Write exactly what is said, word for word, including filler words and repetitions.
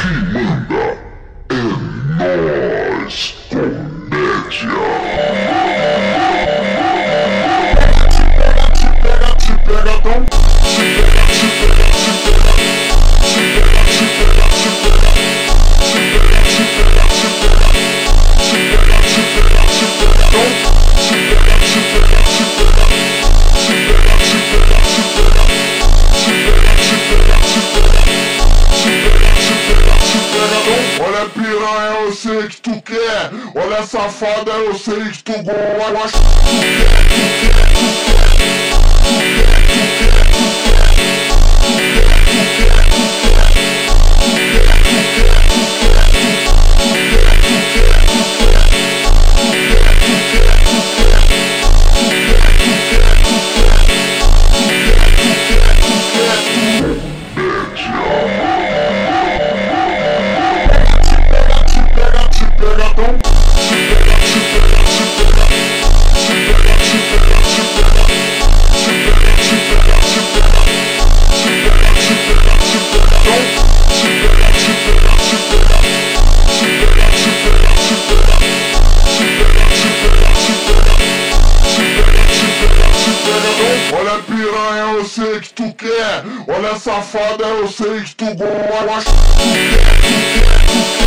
manda é nós, comédia. Te pega, te pega, tão. Te pega, te pega, te pega. Te pega, te pega, te pega. Te pega, te pega, te pega. Te pega, te pega, te pega, tão. Te pega, te pega, te pega. Te pega, te pega, te pega. Te pega, te pega, te pega. Te pega, te pega, te pega, tão. Olha piranha, eu sei que tu quer. Olha safada, eu sei que tu gosta. Tu quer, tu quer, tu quer. Olha piranha, eu sei que tu quer. Olha safada, eu sei que tu gosta. Tu quer, tu quer, tu quer.